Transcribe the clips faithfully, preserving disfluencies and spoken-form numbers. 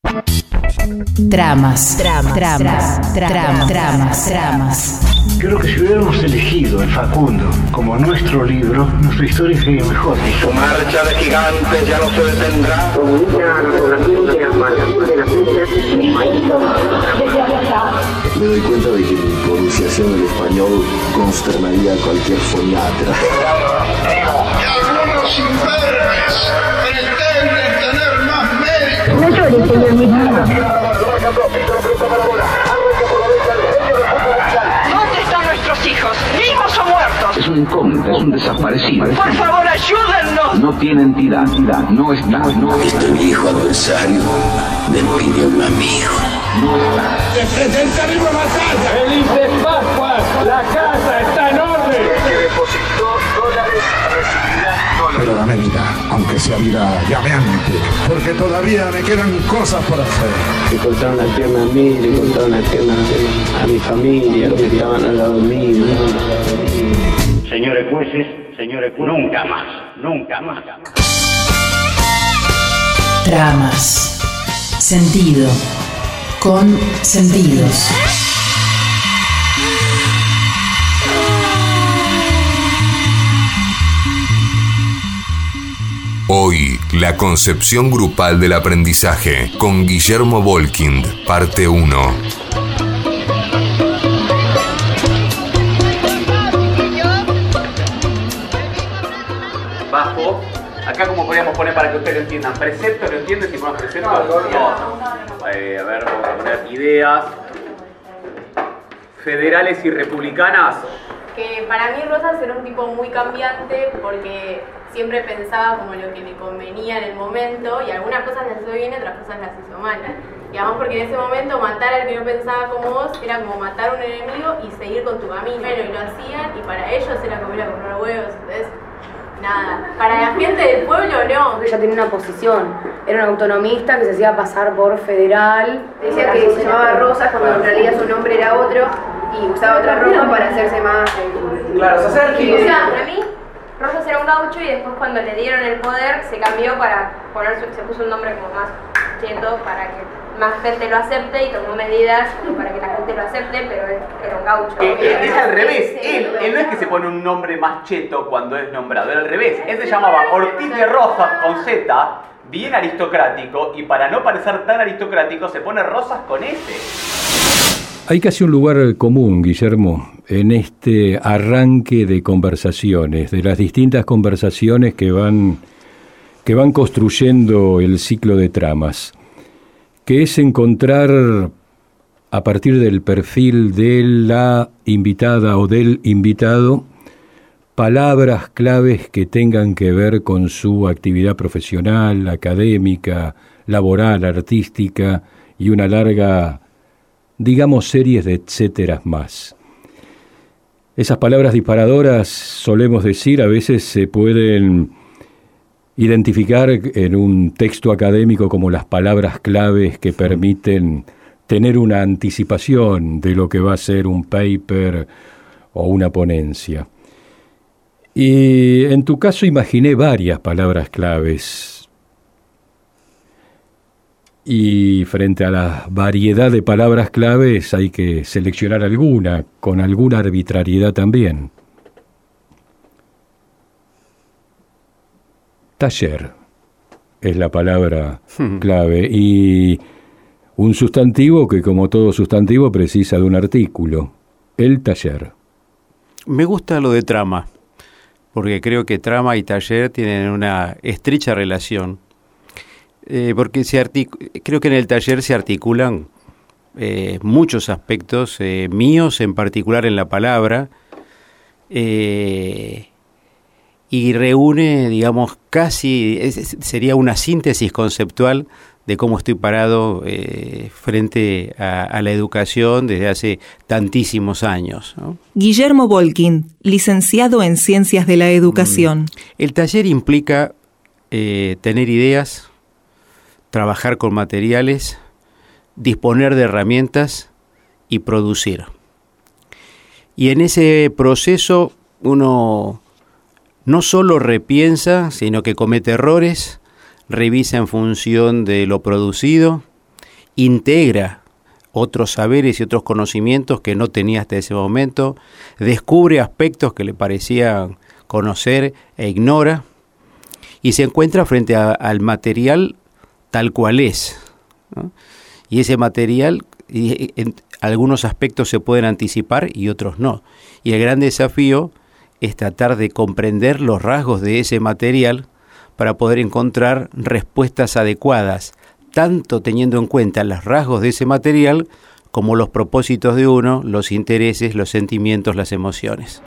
Tramas, tramas, tramas, tramas, tramas, tramas. Creo que si hubiéramos elegido el Facundo como nuestro libro, nuestra historia sería mejor. Y su marcha de gigantes ya no se detendrá. Me doy cuenta de que mi pronunciación del español consternaría a cualquier foniatra. Y algunos imberbes pretenden tener más mérito. No llores, señor mismo. ¿Dónde están nuestros hijos? ¿Vivos o muertos? Es un incógnito, es un desaparecido. Por favor, ayúdennos. No tiene entidad, entidad, no está, no está. Este viejo adversario me pide un amigo. No está. ¡Se presenta viva batalla! ¡Feliz de Pascua! ¡La casa está en orden! Que depositó dólares recibirá dólares. Pero dame vida, aunque sea vida llameante, porque todavía me quedan cosas por hacer. Le cortaron la pierna a mí, le cortaron la pierna a mi familia, los que estaban al lado mío. Señores jueces, señores jueces, nunca más, nunca más. Tramas. Sentido. Con sentidos. Hoy, la concepción grupal del aprendizaje, con Guillermo Bolkind, parte uno. Bajo, acá como podríamos poner para que ustedes lo entiendan, precepto, ¿lo entienden? Si ponemos precepto, no, no, no. Eh, a ver, vamos a poner ideas federales y republicanas. Que para mí Rosas era un tipo muy cambiante porque siempre pensaba como lo que le convenía en el momento y algunas cosas las hizo bien y otras cosas las hizo mal. Y además porque en ese momento matar al que no pensaba como vos era como matar a un enemigo y seguir con tu camino. Pero y lo hacían y para ellos era como ir a comprar huevos, entonces nada. Para la gente del pueblo no. Ella tenía una posición, era una autonomista que se hacía pasar por federal. Decía que se llamaba Rosas cuando en realidad su nombre era otro y usaba otra ropa para hacerse más... Claro, o sea, que... O sea, para mí Rosas era un gaucho y después cuando le dieron el poder se cambió para poner su, se puso un nombre como más cheto para que más gente lo acepte y tomó medidas como para que la gente lo acepte, pero él era un gaucho. Eh, eh, es al revés, él, él no es que se pone un nombre más cheto cuando es nombrado, era al revés. Él se llamaba Ortiz de Rosas con Z, bien aristocrático, y para no parecer tan aristocrático se pone Rosas con S. Hay casi un lugar común, Guillermo, en este arranque de conversaciones, de las distintas conversaciones que van, que van construyendo el ciclo de tramas, que es encontrar, a partir del perfil de la invitada o del invitado, palabras claves que tengan que ver con su actividad profesional, académica, laboral, artística y una larga, digamos, series de etcéteras más. Esas palabras disparadoras, solemos decir, a veces se pueden identificar en un texto académico como las palabras claves que permiten tener una anticipación de lo que va a ser un paper o una ponencia. Y en tu caso imaginé varias palabras claves. Y frente a la variedad de palabras claves hay que seleccionar alguna, con alguna arbitrariedad también. Taller es la palabra clave y un sustantivo que, como todo sustantivo, precisa de un artículo. El taller. Me gusta lo de trama, porque creo que trama y taller tienen una estrecha relación. Eh, porque se artic- creo que en el taller se articulan eh, muchos aspectos eh, míos, en particular en la palabra, eh, y reúne, digamos, casi, es, sería una síntesis conceptual de cómo estoy parado eh, frente a, a la educación desde hace tantísimos años, ¿no? Guillermo Bolkind, licenciado en Ciencias de la Educación. El taller implica eh, tener ideas, trabajar con materiales, disponer de herramientas y producir. Y en ese proceso uno no solo repiensa, sino que comete errores, revisa en función de lo producido integra otros saberes y otros conocimientos que no tenía hasta ese momento, descubre aspectos que le parecían conocer e ignora, y se encuentra frente a, al material tal cual es, ¿no? Y ese material, y, en algunos aspectos se pueden anticipar y otros no. Y el gran desafío es tratar de comprender los rasgos de ese material para poder encontrar respuestas adecuadas, tanto teniendo en cuenta los rasgos de ese material como los propósitos de uno, los intereses, los sentimientos, las emociones.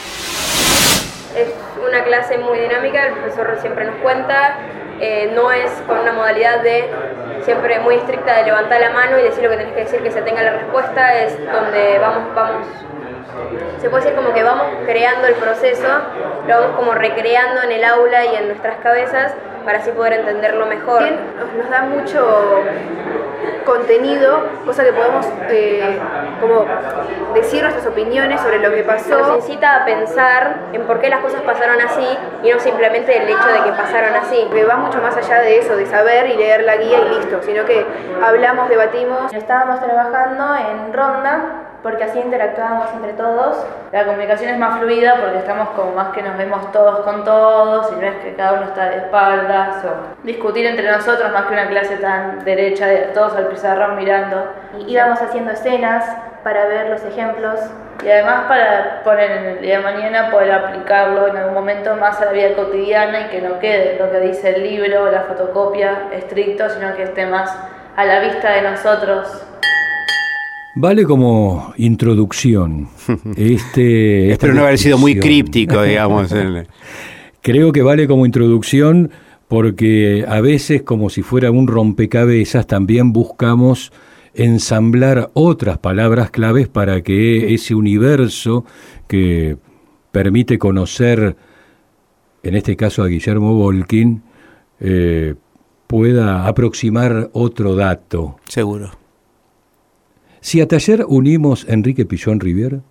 Es una clase muy dinámica, el profesor siempre nos cuenta, eh, no es con una modalidad de siempre muy estricta de levantar la mano y decir lo que tenés que decir, que se tenga la respuesta, es donde vamos, vamos, se puede decir como que vamos creando el proceso, lo vamos como recreando en el aula y en nuestras cabezas para así poder entenderlo mejor. Nos da mucho contenido, cosa que podemos eh, como decir nuestras opiniones sobre lo que pasó. Nos incita a pensar en por qué las cosas pasaron así y no simplemente el hecho de que pasaron así. Que va mucho más allá de eso, de saber y leer la guía y listo, sino que hablamos, debatimos. Estábamos trabajando en ronda porque así interactuábamos entre todos. La comunicación es más fluida porque estamos como más que nos vemos todos con todos y no es que cada uno está de espaldas o discutir entre nosotros más que una clase tan derecha de todos al pizarrón mirando. Y íbamos haciendo escenas para ver los ejemplos y además para poner en el día de mañana poder aplicarlo en algún momento más a la vida cotidiana y que no quede lo que dice el libro, la fotocopia estricto, sino que esté más a la vista de nosotros. Vale como introducción. Este, Espero no haber sido muy críptico, digamos. Creo que vale como introducción porque a veces, como si fuera un rompecabezas, también buscamos ensamblar otras palabras claves para que ese universo que permite conocer, en este caso a Guillermo Bolkin, eh, pueda aproximar otro dato. Seguro. Si a Taller unimos Enrique Pillon-Rivière.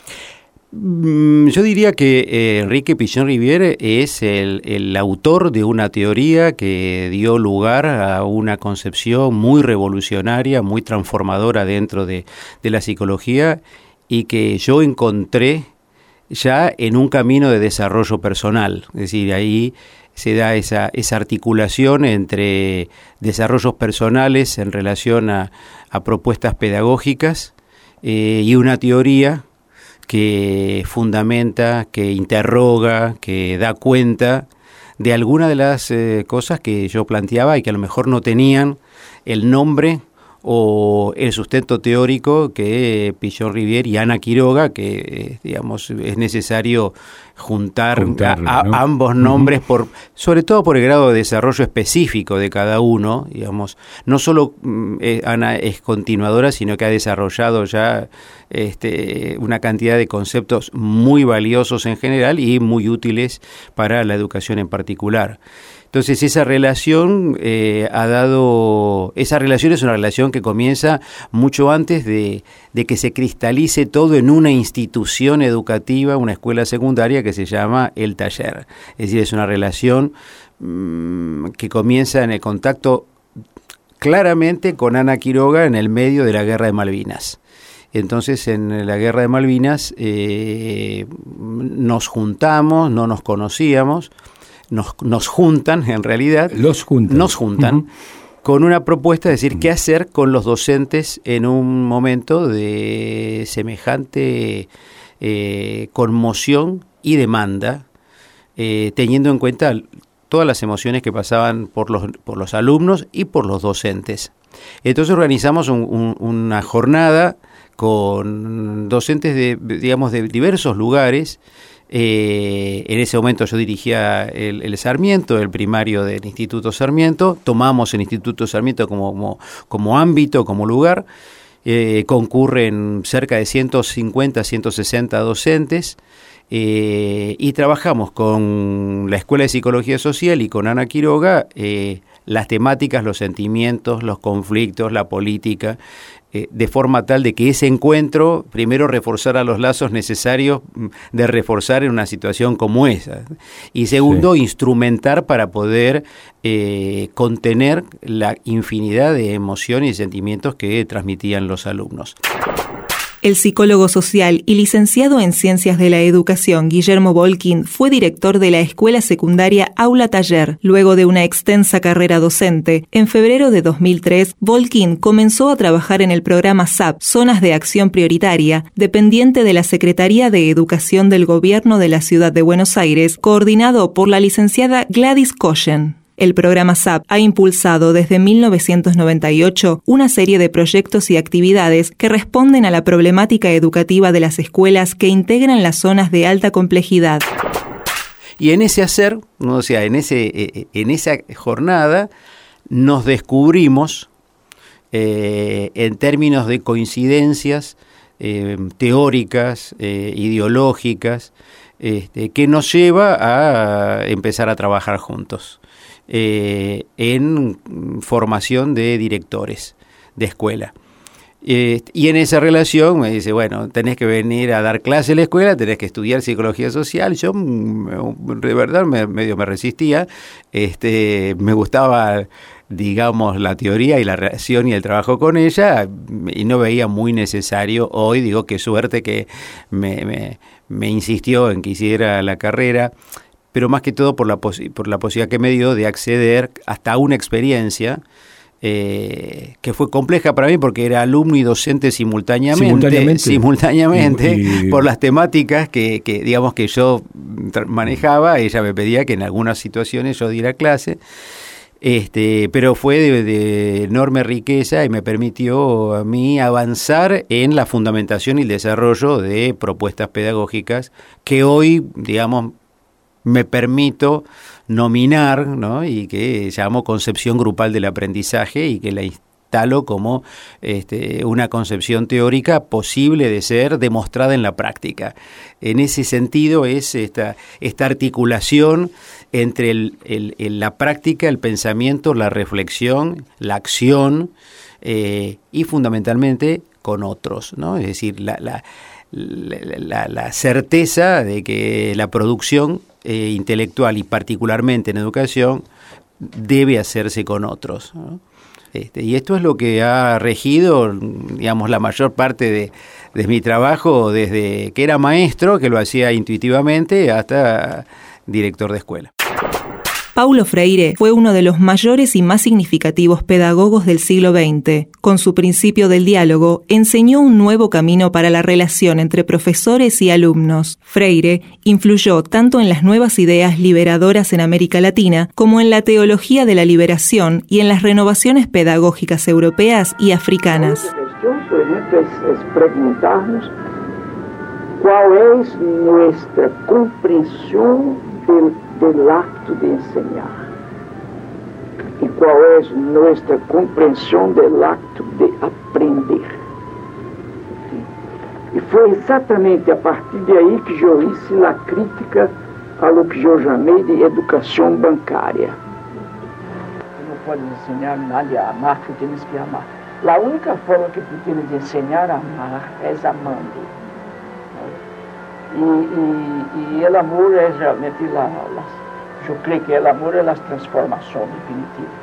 Yo diría que eh, Enrique Pillon-Rivière es el, el autor de una teoría que dio lugar a una concepción muy revolucionaria, muy transformadora dentro de, de la psicología y que yo encontré ya en un camino de desarrollo personal. Es decir, ahí se da esa, esa articulación entre desarrollos personales en relación a, a propuestas pedagógicas eh, y una teoría que fundamenta, que interroga, que da cuenta de algunas de las eh, cosas que yo planteaba y que a lo mejor no tenían el nombre o el sustento teórico que Pillon-Rivière y Ana Quiroga, que eh, digamos es necesario juntar Juntarlo, a, a, ¿no? ambos nombres, uh-huh. por, sobre todo por el grado de desarrollo específico de cada uno, digamos. No solo eh, Ana es continuadora, sino que ha desarrollado ya este, una cantidad de conceptos muy valiosos en general y muy útiles para la educación en particular. Entonces esa relación eh, ha dado, esa relación es una relación que comienza mucho antes de, de que se cristalice todo en una institución educativa, una escuela secundaria que se llama el taller. Es decir, es una relación mmm, que comienza en el contacto claramente con Ana Quiroga en el medio de la Guerra de Malvinas. Entonces en la Guerra de Malvinas eh, nos juntamos, no nos conocíamos. Nos, nos juntan, en realidad, los juntan. nos juntan uh-huh. con una propuesta de decir qué hacer con los docentes en un momento de semejante eh, conmoción y demanda, eh, teniendo en cuenta todas las emociones que pasaban por los, por los alumnos y por los docentes. Entonces organizamos un, un, una jornada con docentes de, digamos, de diversos lugares. Eh, en ese momento yo dirigía el, el Sarmiento, el primario del Instituto Sarmiento, tomamos el Instituto Sarmiento como, como, como ámbito, como lugar, eh, concurren cerca de ciento cincuenta, ciento sesenta docentes eh, y trabajamos con la Escuela de Psicología Social y con Ana Quiroga eh, las temáticas, los sentimientos, los conflictos, la política, eh, de forma tal de que ese encuentro, primero, reforzara los lazos necesarios de reforzar en una situación como esa, y segundo, sí. instrumentar para poder eh, contener la infinidad de emociones y sentimientos que transmitían los alumnos. El psicólogo social y licenciado en Ciencias de la Educación, Guillermo Bolkin, fue director de la escuela secundaria Aula Taller. Luego de una extensa carrera docente, en febrero de dos mil tres, Bolkin comenzó a trabajar en el programa S A P, Zonas de Acción Prioritaria, dependiente de la Secretaría de Educación del Gobierno de la Ciudad de Buenos Aires, coordinado por la licenciada Gladys Coshen. El programa S A P ha impulsado desde mil novecientos noventa y ocho una serie de proyectos y actividades que responden a la problemática educativa de las escuelas que integran las zonas de alta complejidad. Y en ese hacer, o sea, en, ese, en esa jornada, nos descubrimos eh, en términos de coincidencias eh, teóricas, eh, ideológicas, este, que nos lleva a empezar a trabajar juntos. Eh, en formación de directores de escuela. Eh, y en esa relación me dice, bueno, tenés que venir a dar clase en la escuela, tenés que estudiar psicología social. Yo de verdad me, medio me resistía, este, me gustaba, digamos, la teoría y la relación y el trabajo con ella, y no veía muy necesario. Hoy digo, qué suerte que me, me, me insistió en que hiciera la carrera, pero más que todo por la, posi- por la posibilidad que me dio de acceder hasta una experiencia eh, que fue compleja para mí porque era alumno y docente simultáneamente, simultáneamente, simultáneamente y, y, por las temáticas que, que digamos que yo manejaba. Ella me pedía que en algunas situaciones yo diera clase, este, pero fue de, de enorme riqueza y me permitió a mí avanzar en la fundamentación y el desarrollo de propuestas pedagógicas que hoy, digamos, me permito nominar, ¿no? Y que llamo concepción grupal del aprendizaje y que la instalo como este, una concepción teórica posible de ser demostrada en la práctica. En ese sentido es esta, esta articulación entre el, el, el, la práctica, el pensamiento, la reflexión, la acción eh, y fundamentalmente con otros, ¿no? Es decir, la, la, la, la, la certeza de que la producción Eh, intelectual y particularmente en educación debe hacerse con otros, ¿no? Este, y esto es lo que ha regido, digamos, la mayor parte de, de mi trabajo desde que era maestro, que lo hacía intuitivamente, hasta director de escuela. Paulo Freire fue uno de los mayores y más significativos pedagogos del siglo veinte. Con su principio del diálogo, enseñó un nuevo camino para la relación entre profesores y alumnos. Freire influyó tanto en las nuevas ideas liberadoras en América Latina como en la teología de la liberación y en las renovaciones pedagógicas europeas y africanas. La cuestión, por ejemplo, es, es preguntarnos cuál es nuestra comprensión del, del acto de enseñar y cuál es nuestra comprensión del acto de aprender. E foi exatamente a partir de aí que eu hice a crítica a lo que eu chamei de educação bancária. Não podes ensinar nadie a amar, tu tienes que amar. A única forma que tu tienes de ensinar a amar é amando. E, e, e o amor é realmente, la, la, eu creio que o amor é a transformação definitiva.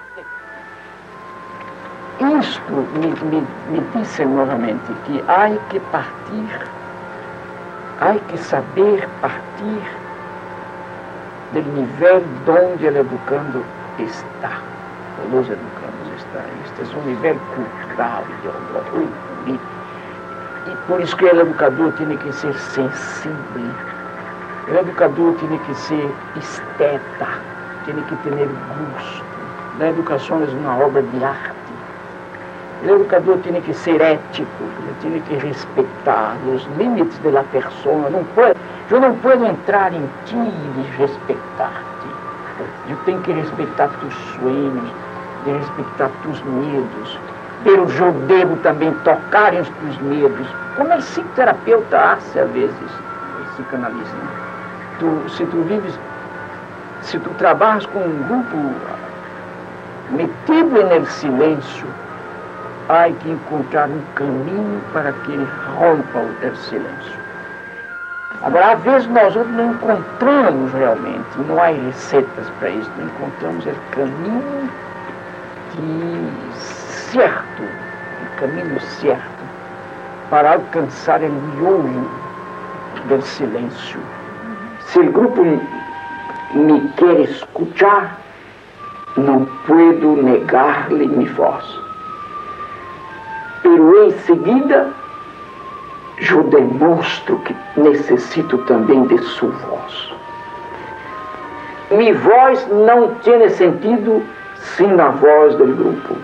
Isto me, me, me disse novamente que há que partir, há que saber partir do nível onde o educando está, os educandos estão. Este é um nível cultural, ideológico, político. E por isso que o educador tem que ser sensível, o educador tem que ser esteta, tem que ter gosto. A educação é uma obra de arte. O educador tem que ser ético, ele tem que respeitar os limites da pessoa. Não pode, eu não posso entrar em ti e respeitar-te. Eu tenho que respeitar tus sonhos, respeitar tus medos. Pero eu devo também tocar em teus medos, como o psicoterapeuta hace às vezes, o psicanalista. Tu, se tu vives, se tu trabalhas com um grupo metido en el silencio, hay que encontrar un caminho para que ele rompa o silêncio. Agora, às vezes nós não encontramos realmente, não há receitas para isso, não encontramos o caminho de certo, o caminho certo para alcançar o miolo do silêncio. Se o grupo me quer escutar, não puedo negar-lhe minha voz. Pero em seguida, eu demonstro que necessito também de sua voz. Minha voz não tem sentido sem a voz do grupo.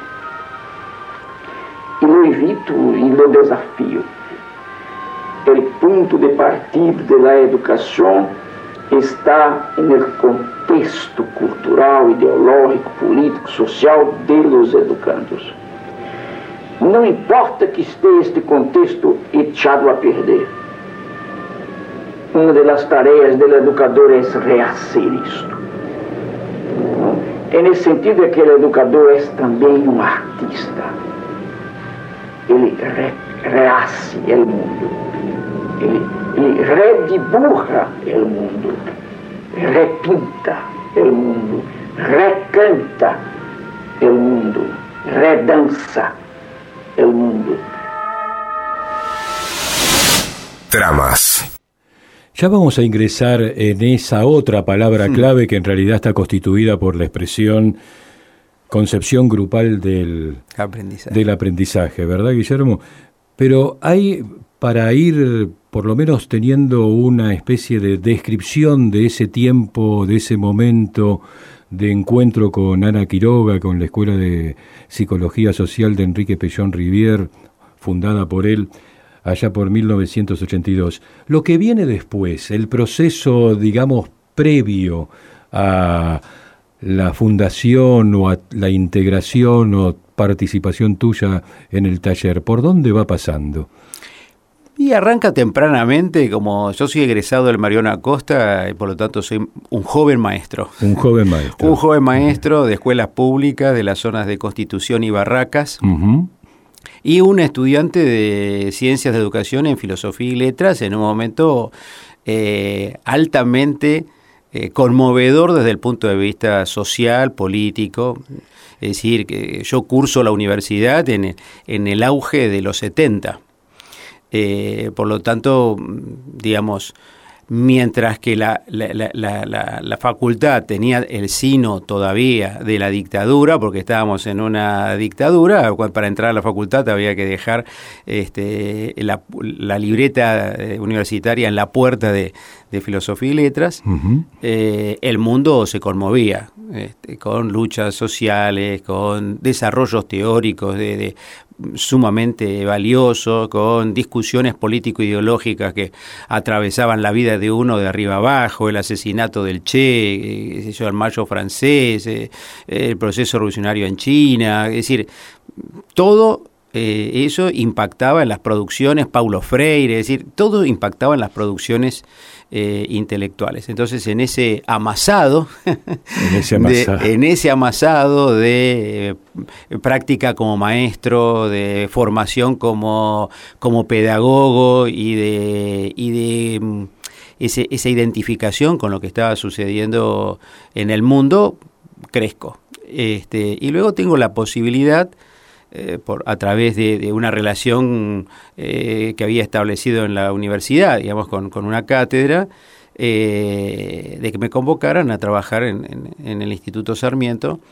E lo evito e lo desafio. O ponto de partida da educação está no contexto cultural, ideológico, político, social de los educandos. Não importa que esteja este contexto echado a perder. Uma das tarefas do educador é rehacer isto. E nesse sentido é que o educador é também um artista. Ele re, rehace o mundo. Ele, ele redibuja o mundo. Repinta o mundo. Recanta o mundo. Redança el mundo. Tramas. Ya vamos a ingresar en esa otra palabra clave que en realidad está constituida por la expresión concepción grupal del aprendizaje, del aprendizaje, ¿verdad, Guillermo? Pero hay, para ir por lo menos teniendo una especie de descripción de ese tiempo, de ese momento de encuentro con Ana Quiroga, con la Escuela de Psicología Social de Enrique Peñón Rivière, fundada por él allá por mil novecientos ochenta y dos. Lo que viene después, el proceso, digamos, previo a la fundación o a la integración o participación tuya en el taller, ¿por dónde va pasando? Y arranca tempranamente, como yo soy egresado del Mariano Acosta y por lo tanto soy un joven maestro. Un joven maestro. un joven maestro de escuelas públicas de las zonas de Constitución y Barracas. Uh-huh. Y un estudiante de Ciencias de Educación en Filosofía y Letras en un momento eh, altamente eh, conmovedor desde el punto de vista social, político. Es decir, que yo curso la universidad en, en el auge de los setenta. Eh, por lo tanto, digamos, mientras que la, la, la, la, la facultad tenía el sino todavía de la dictadura, porque estábamos en una dictadura, para entrar a la facultad había que dejar este, la, la libreta universitaria en la puerta de, de Filosofía y Letras, uh-huh. eh, el mundo se conmovía este, con luchas sociales, con desarrollos teóricos de, de sumamente valioso, con discusiones político-ideológicas que atravesaban la vida de uno de arriba abajo, el asesinato del Che, eh, el Mayo francés, eh, el proceso revolucionario en China, es decir, todo eh, eso impactaba en las producciones, Paulo Freire, es decir, todo impactaba en las producciones Eh, intelectuales. Entonces, en ese amasado, en ese amasado de, en ese amasado de eh, práctica como maestro, de formación como, como pedagogo y de, y de um, ese, esa identificación con lo que estaba sucediendo en el mundo, crezco. Este, y luego tengo la posibilidad, Eh, por, a través de, de una relación eh, que había establecido en la universidad, digamos, con, con una cátedra, eh, de que me convocaran a trabajar en, en, en el Instituto Sarmiento,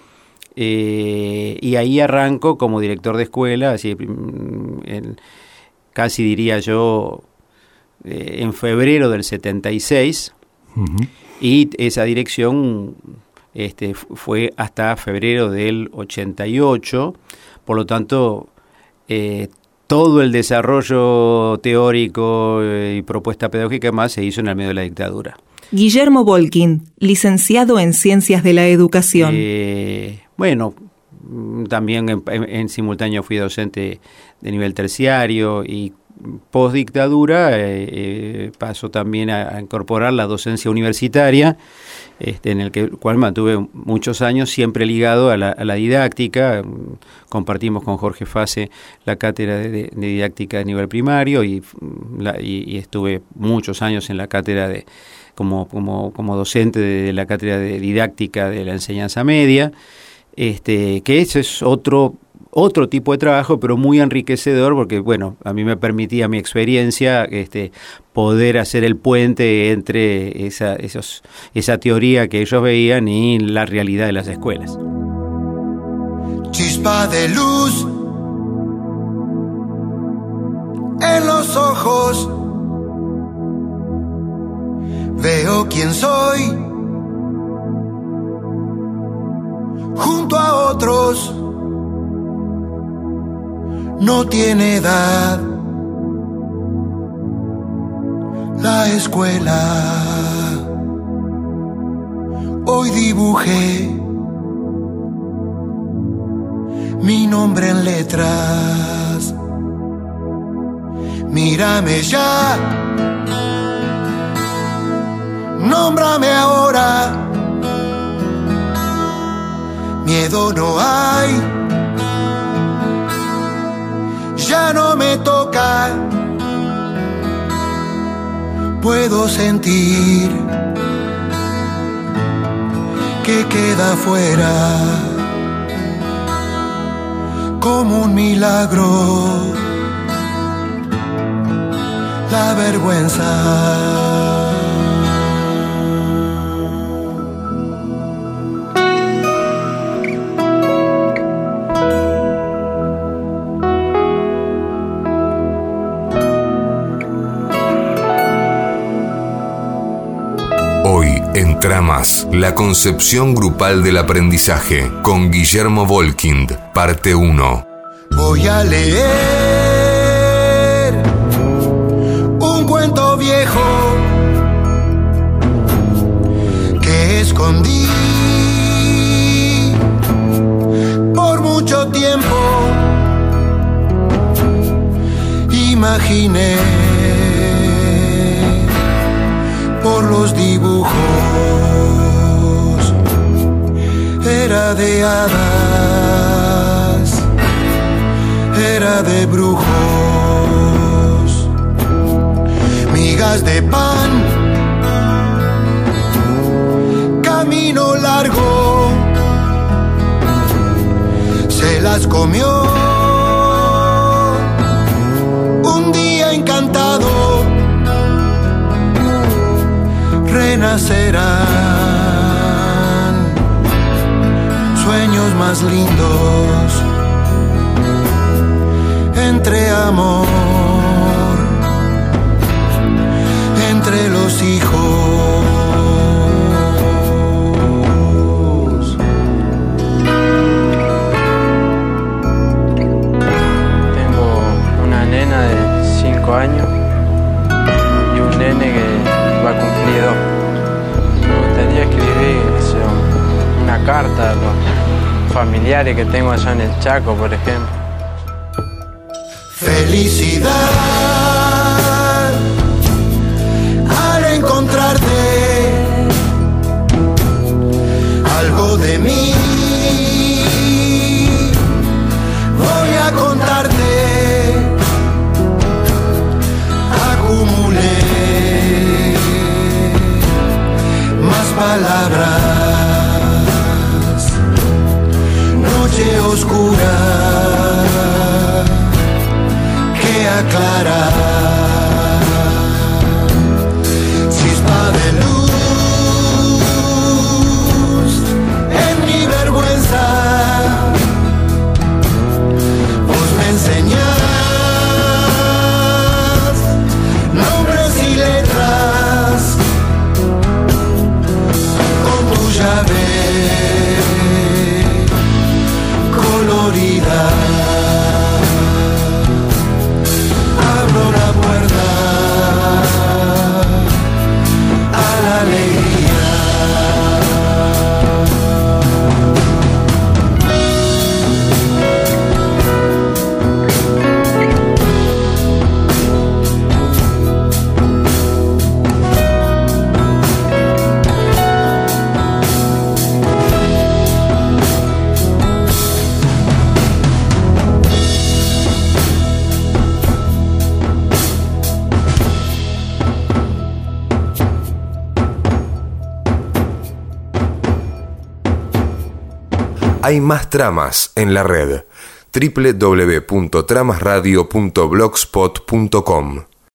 eh, y ahí arranco como director de escuela, así, en, casi diría yo, eh, en febrero del setenta y seis, uh-huh. Y esa dirección este, fue hasta febrero del ochenta y ocho. Por lo tanto, eh, todo el desarrollo teórico y propuesta pedagógica más se hizo en el medio de la dictadura. Guillermo Bolkin, licenciado en Ciencias de la Educación. Eh, bueno, también en, en, en simultáneo fui docente de nivel terciario y post dictadura eh, eh, paso también a, a incorporar la docencia universitaria, este, en el que, cual mantuve muchos años siempre ligado a la, a la didáctica. Compartimos con Jorge Fase la cátedra de, de, de didáctica de nivel primario y, la, y, y estuve muchos años en la cátedra de como, como, como docente de la cátedra de didáctica de la enseñanza media, este, que ese es otro otro tipo de trabajo, pero muy enriquecedor, porque bueno, a mí me permitía mi experiencia este, poder hacer el puente entre esa, esos, esa teoría que ellos veían y la realidad de las escuelas. Chispa de luz en los ojos, veo quién soy junto a otros. No tiene edad la escuela. Hoy dibujé mi nombre en letras. Mírame ya, nómbrame ahora. Miedo no hay, ya no me toca. Puedo sentir que queda fuera como un milagro la vergüenza. En Tramas, la concepción grupal del aprendizaje, con Guillermo Volkind, parte uno. Voy a leer un cuento viejo que escondí por mucho tiempo. Imaginé por los dibujos, era de hadas, era de brujos, migas de pan, camino largo, se las comió un día encantado. Renacerán sueños más lindos entre amor, entre los hijos. Tengo una nena de cinco años y un nene que va a cumplir dos. Me gustaría escribir o sea, una carta a los familiares que tengo allá en el Chaco, por ejemplo. Felicidad al encontrarte, algo de mí voy a contarte. Acumulé palabras, noche oscura que aclara, chispa de luz en mi vergüenza, voz Hay más tramas en la red. doble u doble u doble u punto tramas radio punto blogspot punto com